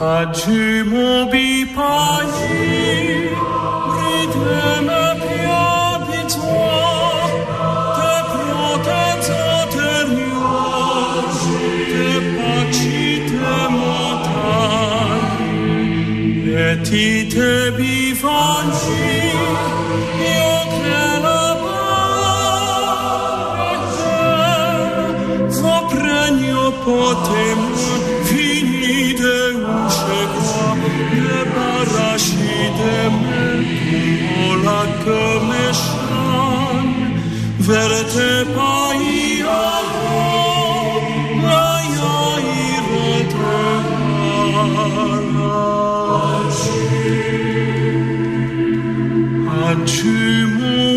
Adieu mon bipani, rideme piabitoa, te protezo terior, te pacite montagne, et te bivanci, io che la barre, vo pregno potem, fini de Ola come shan verte paia la irete Adieu mon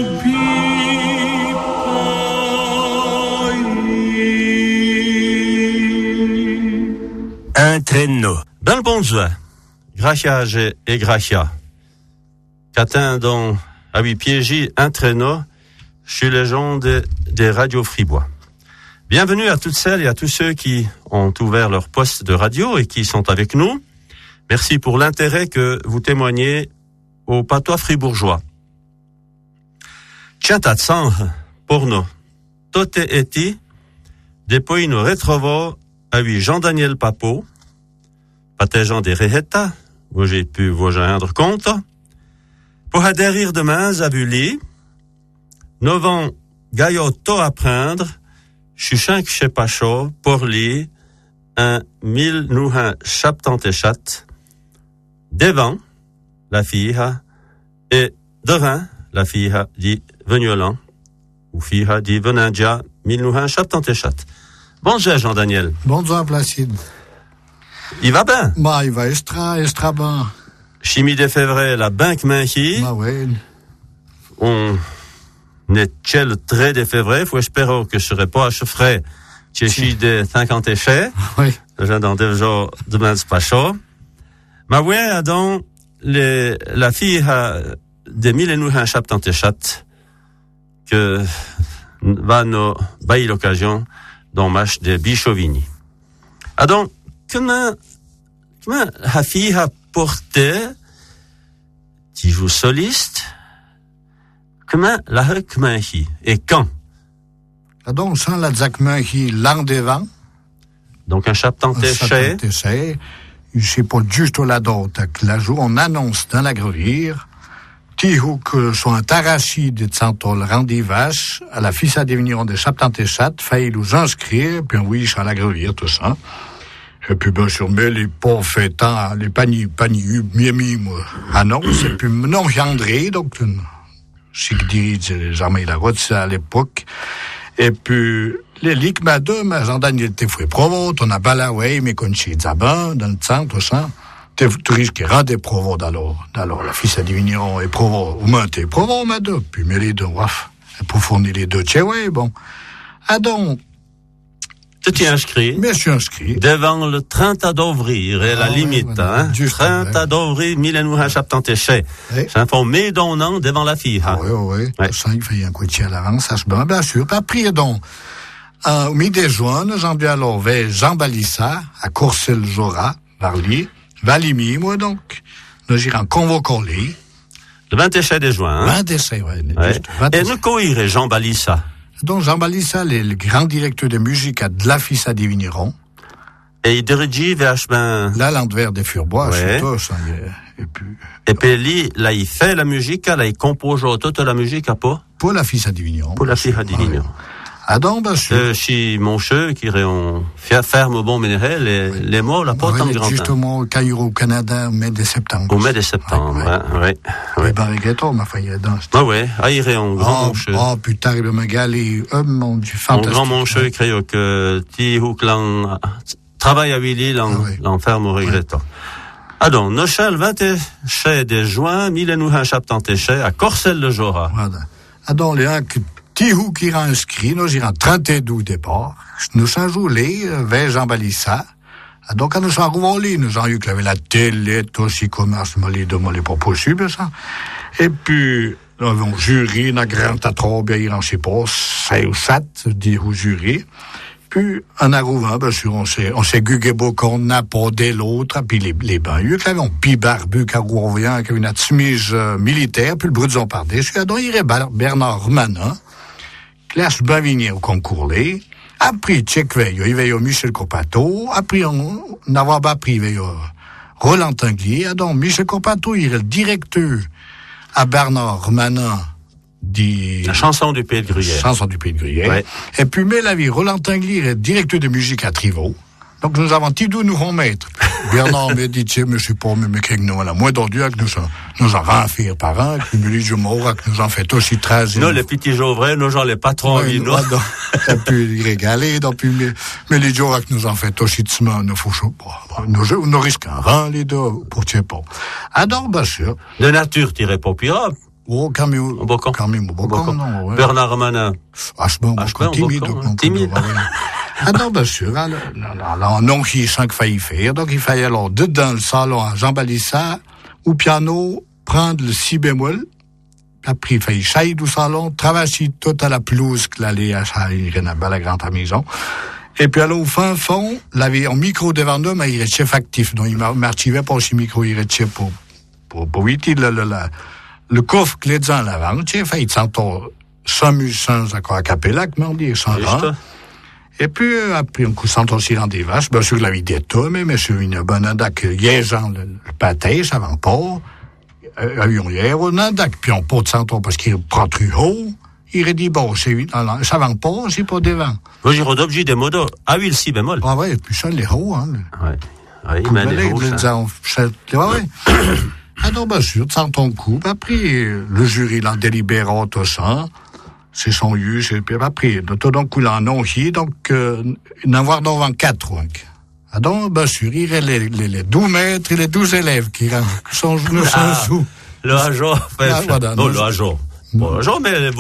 bipani. Un traîneau. Dans le bonjour. Gracia et Gracia. Catin dans à 8 pieds un traîneau chez les gens des radios fribois. Bienvenue à toutes celles et à tous ceux qui ont ouvert leur poste de radio et qui sont avec nous. Merci pour l'intérêt que vous témoignez au patois fribourgeois. Tchatatsan porno. Tote eti depuis nous retrouvons à 8 Jean-Daniel Papo, patégeant des Reheta, où j'ai pu vous joindre compte. Pour adhérer demain à Bully, nous avons gaillotto à prendre, chuchin que chez Pacho, pour lui, un 1977, devant la fille, et devant la fille dit Vignolan, ou fille dit Venandia, 1977. Bonjour Jean-Daniel. Bonjour Placide. Il va bien? Bah, il va extra bien. Chimie de février, la banque main-qui. Bah oui. On est le 3 de février, faut espérer que je serai pas à chiffrer, tchéchi de 50 échets. Oui. Déjà dans 2 jours, demain, c'est pas chaud. Mais oui, donc, la fille de 1977, que va nous bailler l'occasion dans le match de Bichovini. Ah donc, comment la fille a porté, qui joue soliste, comment la recmahi et quand? Ah donc, sans la zakmahi l'an devant. Donc, un chaptantéché. Je sais pas juste la date, la jour, on annonce dans la gravure, Tihou que sont un tarachi de Santol Randivache, à la fille à devenir de chaptantéchat, failli nous inscrire, puis oui, à la gravure, tout ça. Et puis, bien sûr, mais les pauvres fêtants, les paniers, miami, moi, annonce, et puis, non, André, donc, je qui dirige les armées la route, c'est à l'époque. Et puis, les ligues, madame, Jean-Daniel Tefoué Provo, on a balaway, mais qu'on chez Zaban, dans le centre, tout ça. Touristes qui rendent des Provo d'alors, la fille à Divignon et Provo, ou moins t'es Provo, madame, puis, mais les deux, waf, pour fournir les deux, tchè, ouais, bon. Ah, donc, tu t'es inscrit? Mais je suis inscrit. Devant le 30 d'avril, et la limite, voilà, hein. 30 d'avril, 1977. C'est un fond médonnant devant la fille, hein. Oui. Ça, il fait un coup de chien à l'avance, ça se bat, bien sûr. Après, donc, au mi-de juin, j'en vais alors vers Jean Balissa, à Courcelles-Jora, Varli, Valimi, moi, donc. Nous irons convoquer. Le 27 de juin, hein. 27, ouais. Et nous courir Jean Balissa. Donc, Jean Balissa, le grand directeur de musique de la fille à Divigneron. Et il dirige vachement. La Landwehr des Furbois, ouais. Et puis, lui, là, il fait la musique, là, il compose toute la musique, à pas? Pour la fille à Divigneron. Pour la fille à Divigneron. Ah, donc, bien sûr. Chez Moncheux, qui on fait ferme au bon minéral, les mots, la porte en grand. Justement, au Cairo, au Canada, au mai de septembre. Au mai de septembre, ouais. Et Barrigato, ma faille, dans ce ah ouais, il en grand Moncheux. Oh, putain, il me gale, mon du fantastique. Mon grand Moncheux, il crée que, Tihouklan, travaille à Willy, l'enferme au regrettant. Ah donc, Nochal, 27 de juin, 1977, à Courcelles-le-Jora. Voilà. Ah donc, les uns Tihou qui rend inscrit, nous irons 32 départ. Nous sommes joués vers Jean Balissa. Donc, quand nous sommes arrivés, nous avons eu qu'il y avait la télé, aussi commerce, les pas possible, ça. Et puis, nous avons jury, nous avons grand attrobe, il en sait pas, 6 ou 7, dit au jury. Puis, en arrivant, bien sûr, on s'est gugué beaucoup, on n'a pas de l'autre, puis les banlieues, qui avaient un petit barbu, qui revient, qui avait une chemise militaire, puis le brudson par-dessus. Donc, il y avait Bernard Manin, classe Bavigné au concours, là. Après, tchèque veille, il y avait Michel Corpato. Après, on n'avait pas pris, il y avait Roland Tinguier. Donc, Michel Corpato, il est le directeur à Bernard Manin, la chanson du Pays de Gruyère. Chanson du Pays de Gruyère. Ouais. Et puis, mais la vie, Roland Tinguier est directeur de musique à Trivaux. Donc, nous avons Tidou, nous remettre. Bernard me dit, tiens, mais je sais pas, mais que nous, la moins d'ordure, que nous en renfire par an, que nous les jumeaux, que nous en fait aussi 13. Nous, les petits jours vrais, nous, genre, les patrons, oui, nous. Et puis, il régalait, donc, puis, mais les jours, que nous en fait aussi de semaine, nous faut nous risquons rien, les deux, pour tiens pas. Ah, donc, bien sûr. De nature, t'irais pas pire. Oh, quand même, non, ouais. Bernard Manin. Timide. Ah non, bien sûr, non, il sans qu'il faille faire. Donc, il fallait alors, dedans le salon, à Jean Balissa, au piano, prendre le si bémol. Après, il fallait chailler du salon, traverser tout à la pelouse qu'il allait à chailler à la grande maison. Et puis, alors, au fin fond, il avait un micro devant nous, mais il était chef actif. Donc, il m'archivait pas ce micro, il était chef pour éviter le coffre que les gens à l'avant. Il fallait s'entendre sans musiciens, à capella, comment dire, sans rang. Et puis, après, on s'entend aussi dans des vaches. Bien sûr, la vie d'État, mais monsieur, une bonne andac, liaison, le pâté, ça va pas. Avion hier, on andac, puis on porte s'entend parce qu'il prend trop haut. Il a dit, bon, ça va pas, c'est pas devant. Moi, j'ai redobjé des modos. Ah oui, le si bémol. Ah ouais, et puis ça, les hauts, hein. Ouais. Oui, mais les hauts, ça. Ouais. Ah non, bien sûr, sans ton coup. Après, le jury l'en délibérant tout ça. C'est son lieu, c'est puis après. Donc, il en a aussi, donc, n'en voir devant 4, donc. Ah donc, bien sûr, il y a les 12 maîtres et les 12 élèves qui sont sous. Le agent, non, le agent. Bon, agent, mais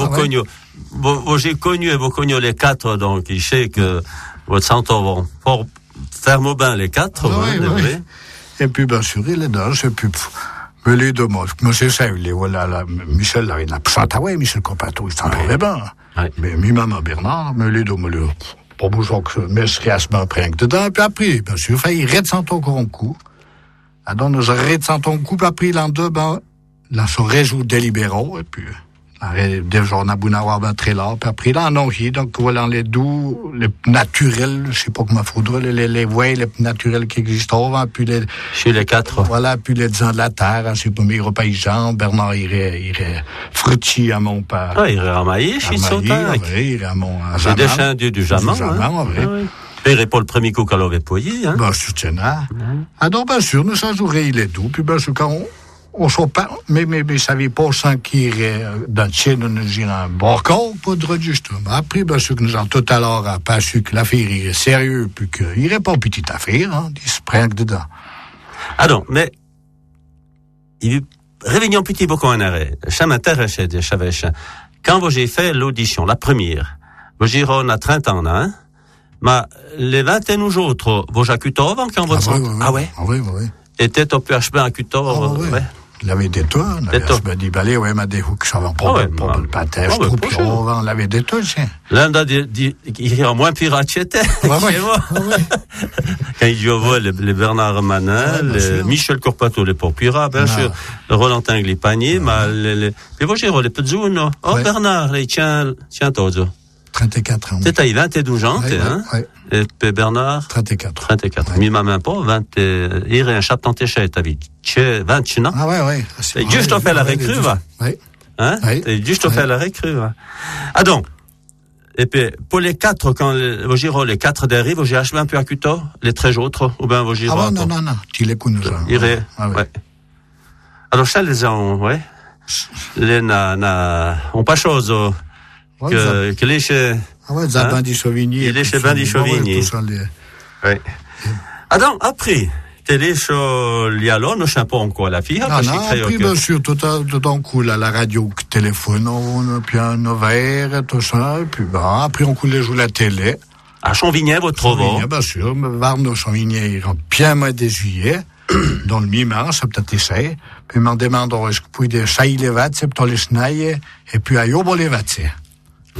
j'ai connu les 4, donc, il sait que votre centre vont faire Maubin les 4, oui. Et puis, bien sûr, il est dans, et puis, mais les deux mots, monsieur Saïd, voilà, Michel, là, il a chanté, ouais, Michel Corpato, il s'en trouvait bien. Mais mi maman Bernard, mais les deux mots, pas besoin que mais ce réasement prenne dedans, puis après, bien sûr, il reste sans ton coup. Ah, donc, nous arrête sans ton coup, puis après, l'an deux, ben, là, se réjoue délibéraux, et puis, des jours, on a beau avoir ben très là, puis après, là, non, donc, voilà, les doux, les naturels, je sais pas comment faudrait, les voies, les naturels qui existent avant, puis chez les 4. Voilà, puis les gens de la terre, je sais pas, mais Jean, Bernard irait fruitier à mon père. Ah, il irait à Maïs, il saute. Oui, il irait à c'est des chiens du Jaman. Oui. Il irait pas le premier coup qu'on avait poyé, hein. Ben, je tiens là. Ah, donc, bien sûr, nous, ça jouerait, il est doux, puis bien sûr, quand on s'en parle, mais savait pas sans qu'il irait dans le ciel, nous dirait un bon corps, pas de justement. Après, bien sûr que nous avons tout à l'heure pas su que l'affaire irait sérieux, puis qu'il irait pas une petite affaire, hein, il se prend dedans. Ah non, mais, il réveillons petit beaucoup en arrêt. Ça m'intéresse, je savais, quand j'ai fait l'audition, la première, j'ai on a 30 ans, hein, mais les 21 autres, vous j'accutov, quand vous Ah ouais? Ah oui. était au PHB à Cutor, ouais. Il avait des toits, on avait dit, balé, ouais, m'a dit, que ça va pas le pâté, on l'avait des toits, tiens. L'un a dit, il y a moins pirate, c'était. Quand il dit, les Bernard Manin, les Michel Corpato, les pauvres pirates, bien sûr, le Roland Tinguier, les paniers, mais les vochères, les petites zones, oh, Bernard, tiens, toi, 34 ans. T'es 22 ans, hein? Et puis Bernard? 34. Mi ma main pas, 20, il y a un chapeau t'es ta vie. Tu 20 ans? Ah ouais. C'est juste fait la récrue, va. Oui. Hein? C'est juste fait la récrue, va. Ah donc. Et puis, pour les 4, quand vous girez les 4 dérives, vous girez un peu à Cutor, les 13 autres, ou bien vous girez. Ah non. Tu les connais, ça. Ouais. Alors, ça, les gens, ouais. Les on pas chose, que les chez. Ah ouais, Bandi Chauvigny. Il est chez Bandi Chauvigny. Oui. Ah donc, après, télé sur Lialon, ne sais pas encore la fille. Non, après, bien sûr, tout d'un coup, la radio téléphone, on puis un verre, tout ça, et puis après, on coule jouer la télé. À Chauvigny, votre vent. Bien sûr, Varno Chauvigny, il rentre bien mois de juillet, dans le mi-mars, ça peut-être essayer, puis il m'en demande, est-ce que vous pouvez chailler les vats, c'est pour les snailler, et puis à yobo les vats,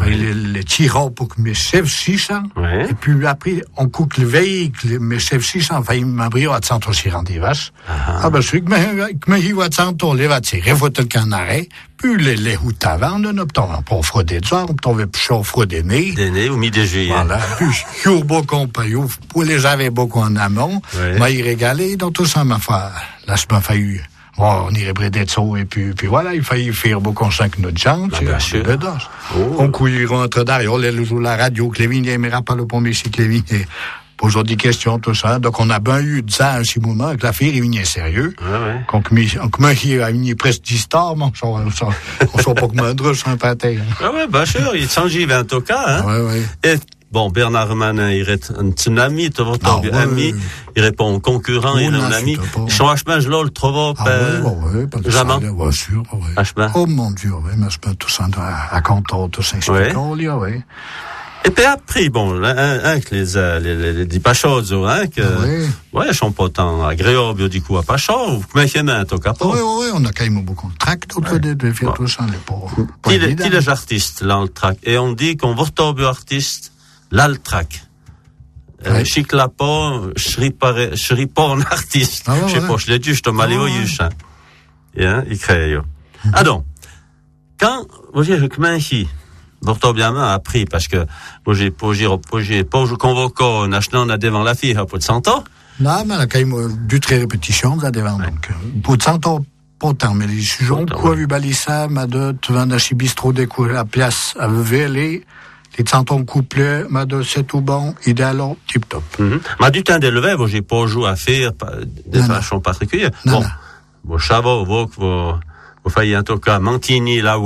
les tirants pour que mes chefs 600. Ouais. Et puis après, on coupe le véhicule, mes chefs 600, enfin, il m'a pris à centre aussi rendu vache. Ah, ben, celui que me à centre, les va tirer, faut le canaré. Puis les routes avant, on a pas froidé de soir, on avait plus chaud froidé nez. Des nez ou mi-juillet. Voilà. Puis, il y a beaucoup en payou, pour les j'avais beaucoup en amont. Ouais. M'a y régalé, donc tout ça m'a fait, là, je m'a fallu. Bon, on irait près d'être et puis voilà, il fallait faire beaucoup en 5 notre jambe, bien sûr. On couille rentre derrière, le jour la radio, que les vignes, mais pas le premier ici, que les vignes, posent des questions, tout ça. Donc, on a bien eu de ça, un petit moment, avec la fille, il vignes sérieux. Ouais. Donc, moi, il a vigné presque 10 stars, on soit pas que m'endreux, c'est un pâté. Ouais, bien sûr, il s'agit d'un toca, hein. Ouais. Et, bon, Bernard Manin, il est un tsunami, tu vois, ami, il répond concurrent, il est un ami. Franchement, je l'ai le trouve, jamais. Ouais, sûr, ouais. Oh, mon Dieu, ouais, mais c'est pas tout ça, à Canton, tout ça, ouais. Et puis après, bon, que les dit pas choses, hein, que, ouais, sont pas tant agréables, du coup, à pas chaud, ou comment il y en a un toca pas. Ouais, on a quand même beaucoup de trac, de faire tout ça, les pauvres. Qui les artistes, là, le trac? Et on dit qu'on va retomber artiste, là, le trac. Chic Lapon, je serais pas un artiste. Je sais pas, je l'ai dit, je te m'allais au yuchin. Il crée, Ah, donc, quand, vous voyez, comment ici, Vorto bien a appris, parce que, j'ai pas convoqué, on a devant la fille, pour de 100 ans. Non, mais on a quand même du très répétition, là, devant, donc, pour de 100 ans, pas tant, mais les gens, quoi, vu balissa, madot, van a bistrot de la place, à Vélé, les 100 ans couplés, madot, c'est tout bon, idéal, tip top. Mais du temps d'élever, j'ai pas joué à faire, de façon particulière. Bon, Chabot, vous failliez en tout cas Mantigny là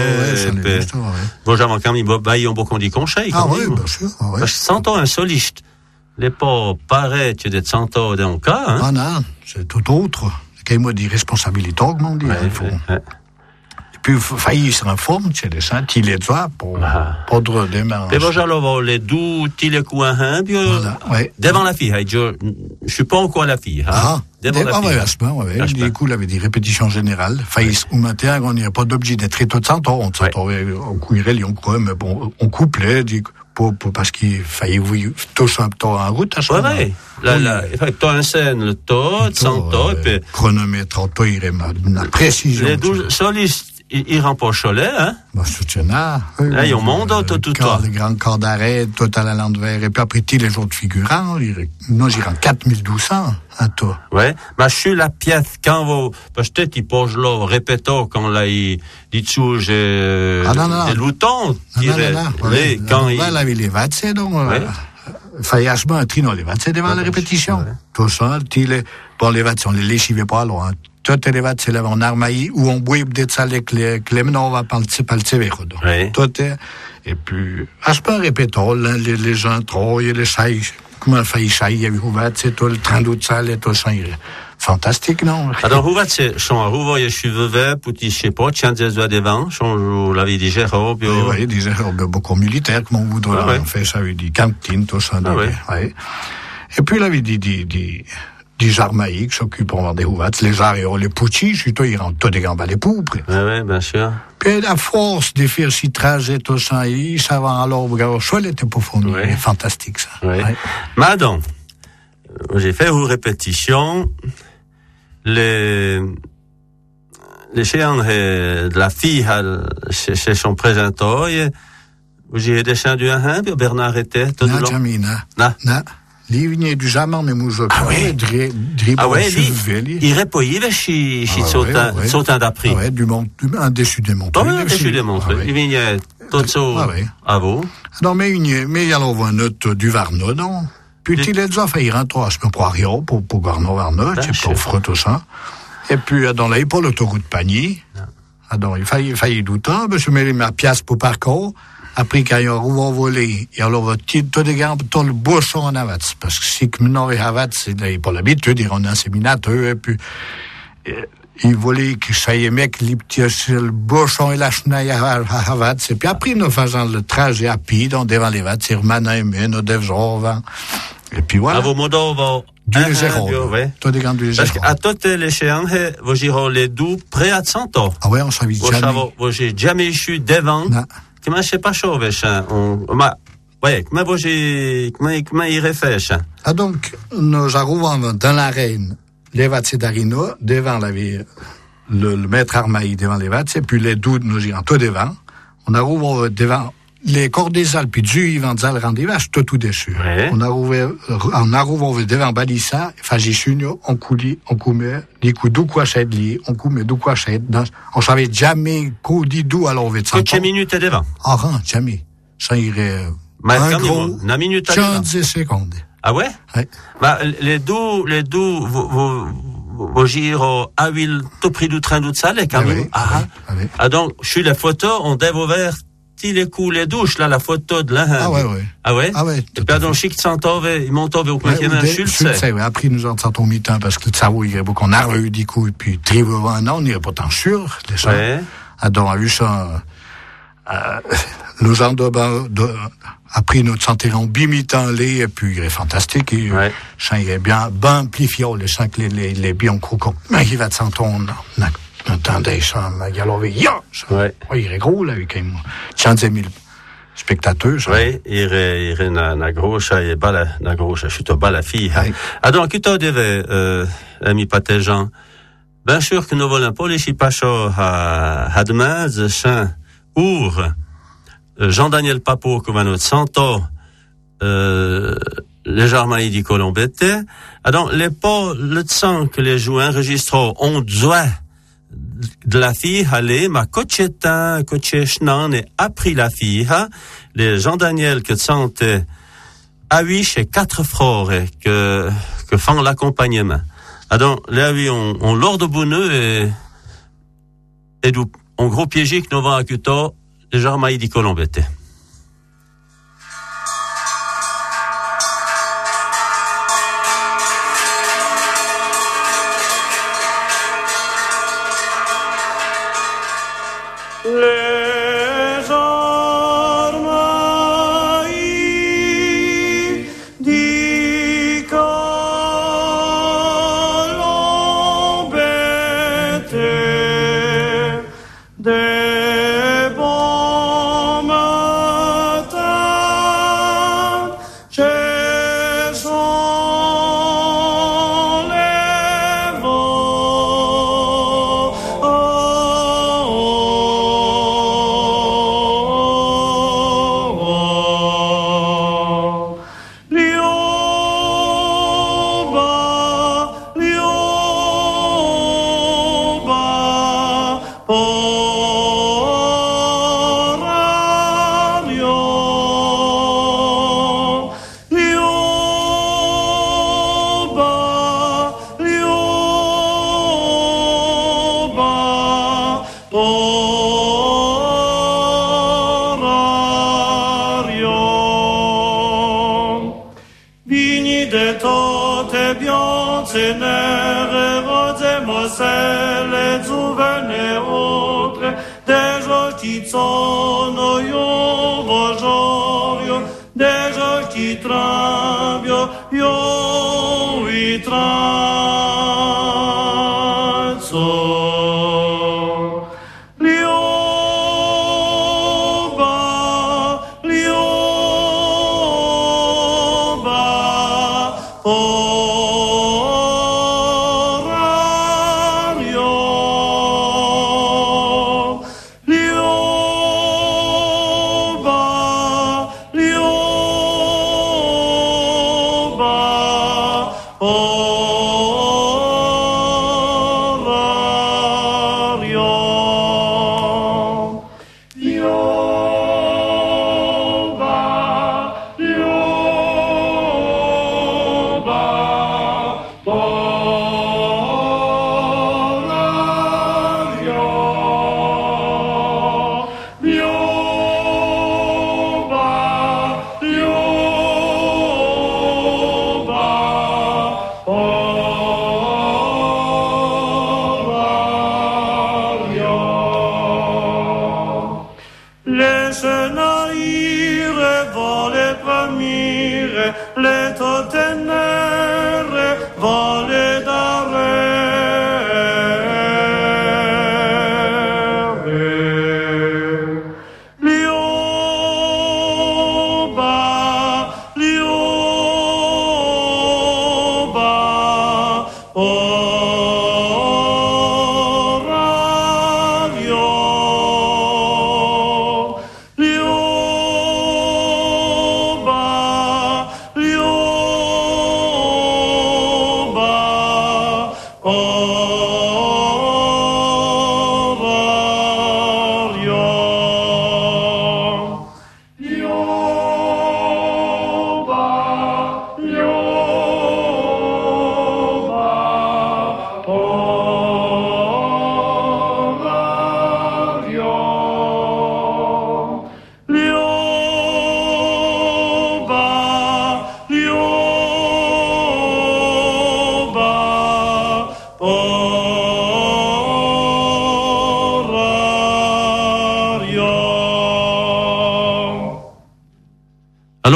j'avais quand même ils ont beaucoup dit conseil bien sûr parce que 100 ans un soliste les pas pareil tu des 100 ans dans le cas hein non c'est tout autre c'est quand même des responsabilités comme on dit il faut et puis faillir se reformer c'est des ça il les doit pour de demain et bon j'allais les doux les coins devant la fille je suis pas encore la fille devant la fille du coup il avait des répétitions générales faillir au matin on n'y a pas d'objet d'être tout de 100 ans on s'entendait on couirait mais bon on couplait parce qu'il fallait tout ça en route à ce moment là il fallait un scène le taux 100 ans et puis chronomètre toi il est la précision les 12 solistes il rempoche cholet, hein? Bah, soutiennard. Là, il y a un monde, tout toi. Le grand corps d'arrêt, tout à la l'envers. Et puis après, les autres figurants, non, j'irai 4200, à toi. Ouais. Mais je suis la pièce, quand vous, parce que peut-être, il pose là, répétons, quand là, il dessous, j'ai, des loutons. Quand il, là, les vatsé, donc, faillagement, un trino, les vatsé devant la répétition. Tout ça, les vatsé, on les léchivait pas loin. Toutes les vattes s'élèvent en armaï, où on boit des salles avec les menons, on va participer al sévère. Et puis, à ce point, répétons, les gens trop, il y a les chailles, comment on fait chailles, il y a eu c'est tout le train d'autres salles et tout ça, fantastique, non? Alors, c'est, je suis veuve, petit, je sais pas, tiens, des oies des vents, je l'avais dit, Gérard, oui, des Gérard, beaucoup militaires, comme on voudrait, on fait ça, des cantines, tout ça, Et puis, il avait dit, des jarmaïs qui s'occupent en des houvats, les jarres et les poutis, surtout, ils rentrent tous des gambes à l'époux. Oui, bien sûr. Puis, la force de faire si trajet, tout ça, ils savent alors, soit était pour fournir. Fantastique, ça. Madame, j'ai fait une répétition, les chiens de la fille, chez son présenteur, j'ai descendu un peu, Bernard était, tout le long. Non. Il du jamais, mais moi, je il répondait chez Sautin d'après. Un déçu des montres. Un déçu des montres. Il venait tout ça à vous. Non, mais il y a un autre du Varno, non? Puis, il a déjà fait rentrer, je me crois rien, pour Varno, pour offre tout ça. Et puis, dans là, pour l'autoroute Pagny. Donc, il fallait du temps, je mets ma pièce pour parcours. Après, quand il y a un rouvre volé, il y a tout des gars, tout le bouchon en avat. Parce que si que maintenant, il avat, c'est pas l'habitude, il rend un séminateur, et puis, il volait que ça y est, mec, le bouchon et la chenaille à avat. Et puis après, nous faisons le trajet à pied, devant les vats, c'est Manin et Mène, devant. Et puis voilà. À vos modos, du légéron. Tout des grands du légéron. Parce qu'à toutes les échéances, vous girez les doux près à 100 ans. Ah ouais, on s'en vit jamais. Vous j'ai jamais eu devant. comment je sais pas chaud, comment il réfléchit. Ah, donc, nous arrivons dans l'arène, les Vatsedarino, devant la ville, le maître Armaï devant les Vats, et puis les doudes nous irons tout devant. On arrive devant les Cordésal, puis Dieu, Ivan Zal, Randivache, tout dessus. Ouais. On arrive devant Balissa, Fagisunio, on coulit, on coumet, dit coup, d'où quoi chède on coumet, d'où quoi chède, on savait jamais qu'au dit d'où, alors on veut de Combien de minutes est devant? Ah, jamais. Ça irait, un gros, une minute à 15 secondes. Ah ouais? Ouais. Les deux, vos giro à huile, tout prix du train de salle, quand même. Ah, donc, je suis la photo, on dev ouvert, les coups, les douches, là, la photo de là. Ah ouais. Ah ouais? Ah ouais. Et puis, donc, chic s'entove, il montove au coin, Schulze. Ouais, après, nous en sentons mi-temps, parce que le cerveau, il y a beaucoup, on a eu, du coup, et puis, trivo un an, on n'y est pas tant sûr, les gens. Ouais. Ah, donc, on a vu ça, nous en après notre santé en bimitant et puis il est fantastique et ouais. Ça il est bien amplifié les cinq les bien croquants mais il va de s'entendre on entendait ça il y a l'envie ouais il est gros là avec 15 000 spectateurs ça. Ouais il est na grosse et bas na grosse je suis tout bas la fille ouais. Ah donc tu devais ami Patéjean bien sûr que nous volons pas les chipacho à demain chien Our Jean-Daniel Papo comme un autre Santo les Jarmaï di Colombette. Donc les pas le sang que les joueurs enregistrent on doit de la fille aller ma cocheta cochechnan et appris la fille les Jean-Daniel que sente à 8 chez 4 frères que font l'accompagnement. Donc là oui on l'ordre bonheur et d'où en gros piégé que nous va accuter les Jarmaï di Colombette. Lyon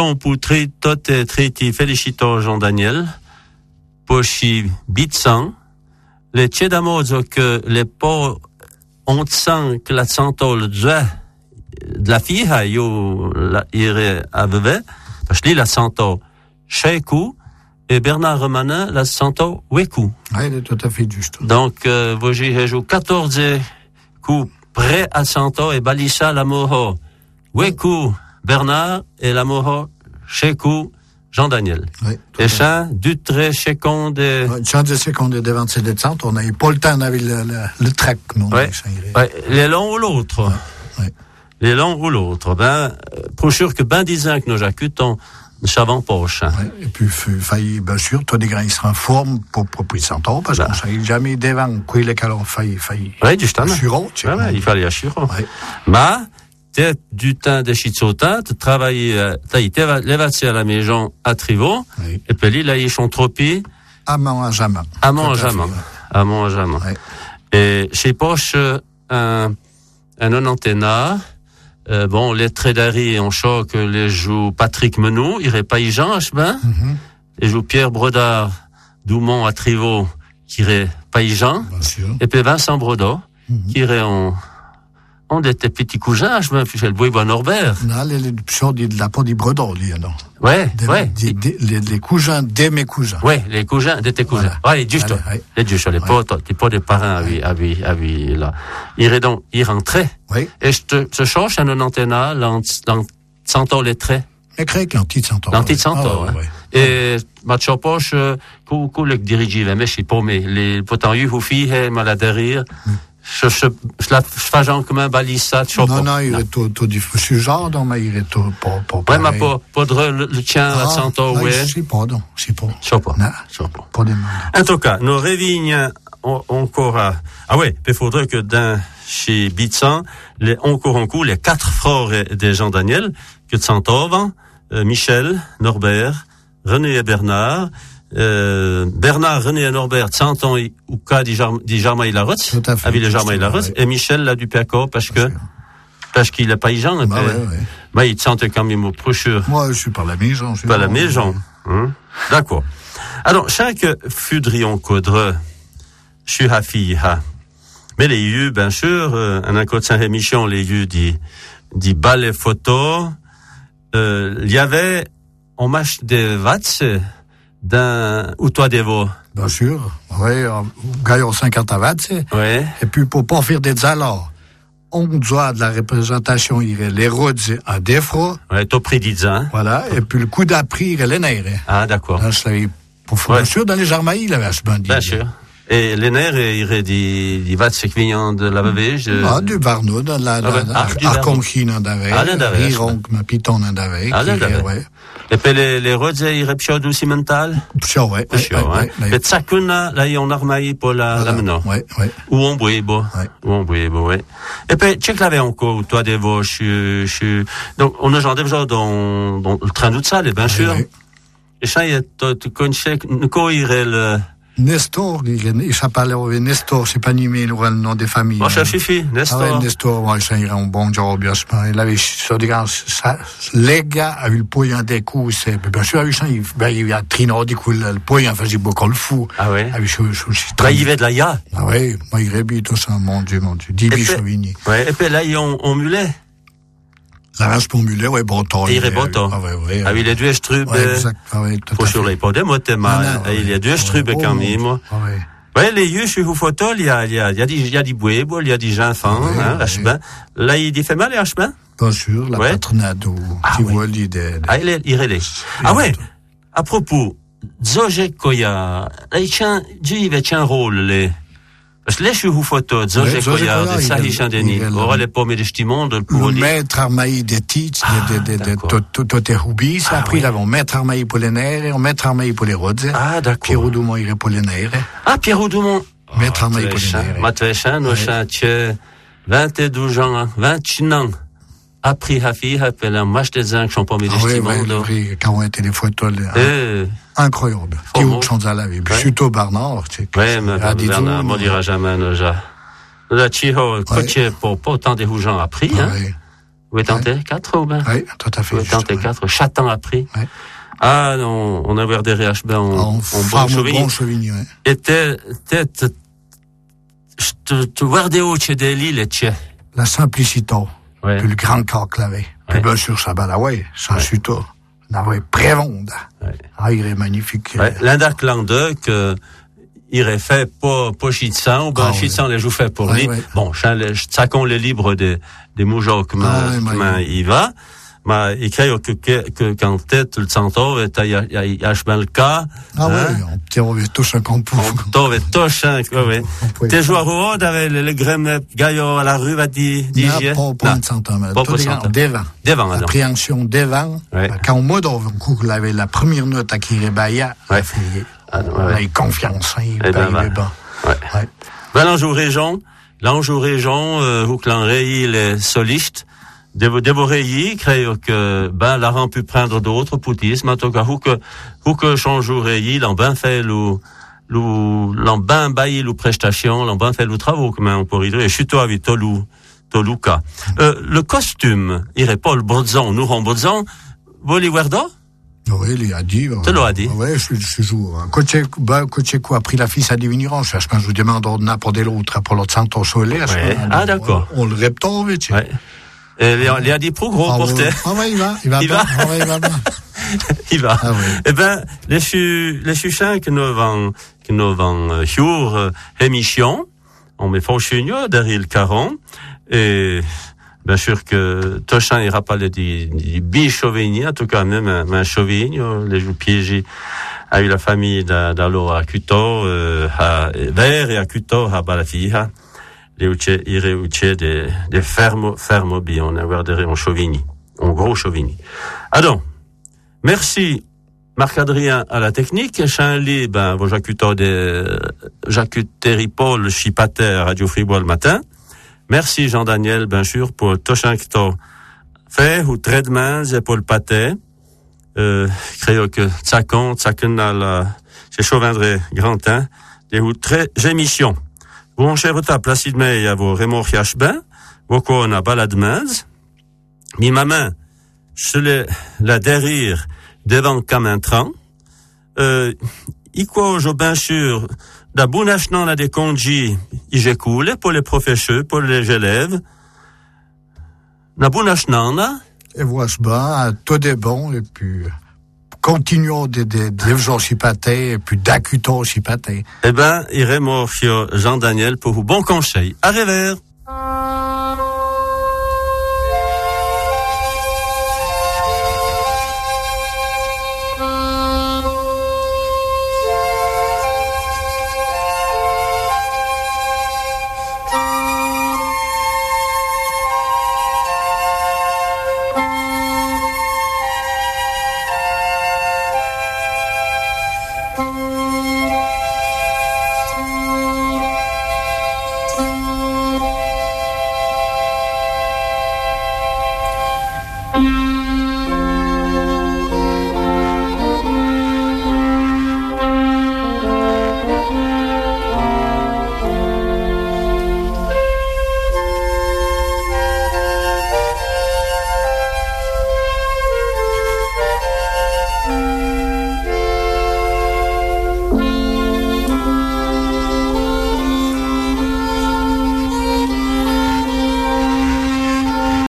Chiton pour tot et triti felicito Jean-Daniel. Pochi bitsan. Les tchedamozo que les po ont sang que la santol de la fille yo la ire aveve. Parce que la santo Shekou et Bernard Romanin la santo Wekou. Oui, il est tout à fait juste. Donc, Voji joue 14 coups près à santo et Balissa la moho Wekou Bernard et la moho Shekou Jean-Daniel. Oui. Et chant du très chécon de... Chant de seconde devant ces descentes, on n'avait pas le temps, on avait le trac, non? Ouais. Les longs ou l'autre. Ouais. Les longs ou l'autre. Pour sûr que ben disant que nos jacutons ne savons pas au champ. Ouais. Et puis, failli, bien sûr, toi, des grands, ils seront en forme pour les centaures, parce qu'on ne savait jamais devant quoi il est qu'à leur failli. Oui, justement. Chiro, tu sais. Il fallait à Chiro. Ouais. Mais, t'es du temps de Chitsota, tu travailles, t'as été l'évacué à la maison à Trivo, Oui. et puis là, ils sont tropis. Amant à jamais. Ouais. Et chez Poche, un non-antennat, les Trédari en choc, les joue Patrick Menou, irait pas y Jean, les joue Pierre Brodard, Doumont à Trivo, qui irait pas y Jean, Bien sûr. et puis Vincent Brodot, qui irait on était petits cousins, chez le Bois Norbert. Non, les choses de la peau du bredon, non. Ouais. Les cousins de mes cousins. Ouais, les cousins de tes cousins. Voilà. Ouais, juste. Allez, Les juste, les potes des parents, là. Il rentrait. Oui. Et je change un antenne, l'anti les traits. Écrit l'anti-centaure. L'anti-centaure, ouais. Et, ma chopoche, le dirige, mais je sais pas, mais les potentiels, vous filles, malade à rire. Je fais genre comme un balissa, Non, il est tout du genre, donc, mais il est tout pour ouais, mais pas de le tien à centaure, ouais. Je sais pas, non. Je sais pas. Non. Pas de monde. En tout cas, nos révignes, encore ah ouais, il faudrait que dans, chez Bitsan, les 4 frères de Jean-Daniel, que de Saint-Auve, Michel, Norbert, René et Bernard, Bernard, René et Norbert, 100 ans, ou cas dit Jarmaï Larotz, à Ville Jarmaï Larotz, et Michel, là, du Piaco, parce qu'il a pas eu Jean, mais il te sentait quand même au prochain. Moi, je suis pas la maison. Pas la maison, D'accord. Alors, chaque Fudrion Caudre, je suis à fille, mais les yeux, bien sûr, un côté Saint-Rémichon, les yeux dit ballet photo, il y avait, on mâche des vats, ou toi des veaux. Bien sûr, oui, gagnons 50 à 20, ouais. Et puis pour pas faire des alors, on doit de la représentation, il y a les rods à défaut. Ouais, t'as pris 10 ans. Voilà, et puis le coup d'appris, il y a les nerfs. Ah, d'accord. Là, bien sûr, dans les Jarmaïs, il avait vachement dit. Bien sûr. Et les nerfs, il y aurait des vats séquillants de la bavège. Du Varno, dans Arconchi, dans l'Andavec. Rironc, ma piton, dans l'Andavec. Ouais. Et puis les rods, il y aurait pchio du cimental. Pchio, ouais. Et tsakuna, là, il y a un armaï pour la mena. Ouais. Ou on bouébo. Ouais. Et puis, tu l'avais encore, toi, des veaux, donc, on a genre déjà dans le train de salle, bien sûr. Et ça, tu connais, quoi, il irait le, Nestor, il s'appelle Nestor, c'est pas animé le nom des familles. Oh, ça suffit, Nestor. Ah ouais, Nestor, ouais, ça irait un bon job, bien sûr. Il avait, les gars, avaient le poing des coups, c'est, bien sûr, il y a Trino, du coup, le poing, faisait beaucoup le fou. Ah ouais. Là, il y avait de la ya. Ah ouais, moi, il rébit tout ça, mon Dieu, 10 Bichevigny. Ouais, et puis là, ils ont mulet. La race pour mulet, ouais, Breton. Il est Breton. Ah ouais. Ah oui, il y a deux strubes. Ouais, exact. Ah ouais, tout pour sur les pots de mal. Il y a deux strubes quand même. Ouais, les yeux, je suis au photo, il y a des bouébos, il y a des enfants, hachebin. Là, il fait mal, les hachebins? Bien sûr, la patronade ou, qui voit l'idée. Ah, il est. Ah ouais. À propos, Zojek Koya, il tient un rôle, les, parce que là, je suis au photo, Zojek Koya, de Sahishan Denis. Aura les pommes et des monde pour le maître armaï des titres, tout est roubi, ça après, là, on maître armaï pour les nerfs, on maître armaï pour les rods. Ah, d'accord. Pierre Doumont, il est pour les nerfs. Ah, Pierre Doumont. Maître armaï pour les nerfs. Matvéchan, au chantier, 22 ans, 21 ans. Après, Hafi, appelle un match des uns qui sont pas mis des monde. Oui, quand on était les photos, incroyable. Qui ont changé la vie. Chuto Barnard, tu sais. Ouais, mais Bernard, on dira jamais, la Chiho, coach, pour pas autant des gens appris, hein. 84 ou bien? Oui, tout à fait. 84, Chatan a pris. Ouais. Ah, non, on a des RHB en Bon Chauvigny, ouais. Et tu vois des hauts chez des lits, La simplicité. Ouais. Puis le grand corps clavé. Puis bien sûr, ça balaway, sans suto. N'avait prévonde. Ouais. Ah, il est magnifique. Ouais. L'Indac Landeux, que, il aurait fait pas Chitsan, ou ben, Chitsan les joue fait pour lui. Ouais. Bon, chacun les libres des moujots, comment il va. Mais il crée que quand tête le centaure est à Yashbalka. Ah oui, on peut tous un compo. On peut tous un, oui. T'es joueur au haut, avec les grèmes gaillot à la rue, va dire. Pas de centimètre. Pas de centimètre. Devant. L'appréhension devant. Ouais. Quand on m'a dans un coup, il avait la première note à Kiribaya. Ouais. Il a confiance, il est bon. Ouais. Ben, l'ange région, où que l'enrayi, les solistes, dévorer crée que ben la rend pu prendre d'autres poutismes en tout cas où que change reyi l'en ben fait l'en ben bailler l'ou prestation l'en ben fait l'ou travaux comme on pourrait dire et chuto avec toluka le costume irait pas le brodson nous rend brodson voli guardo. Oui, il a dit. Tu l'as dit. Oui, je joue. Coach a pris la fille à Diviniron. Je pense que je vous demande on pour l'autre, pour l'autre centre solaire. Ah, d'accord. On le répète vite. Ouais. Il a dit pro gros porté. Ah ouais, il va. Il va. Ah ouais. Eh ben, les chuchins que nous vend jour émission, on met fort chugno derrière le caron, et, bien sûr que Toshan ira pas les bichauvigny, en tout cas même un chauvigny, les joues piégés a eu la famille d'allo à Cuto, à Vert et à Cuto à Balafia. Les uche des fermo bi, on a guardé en Chauvigny, en gros Chauvigny. Alors, merci Marc-Adrien à la technique, Chanli, ben, vos Jacques-Terripol, Chipater, Radio Fribourg le matin. Merci Jean-Daniel, bien sûr, pour Toshan Kito fait, ou Tredmans et pour le pâté. Créo que Tsakon à la, chez Chauvindré, Grantin, des ou très émissions. Vous en chèvre ta Placide May à vos Raymond Yachben, vos qu'on a balademens. Mi ma main, la derrière, devant comme un train. Iquo, je bien sûr, da bounachnan la des congis, j'ai coulé pour les professeurs, pour les élèves. Na bounachnan, là. Et voilà, tout est bon, et puis, continuons des gens chipatés, et puis d'acutons chipatés. Eh ben, il mort Jean-Daniel pour vous bon conseil. À revoir.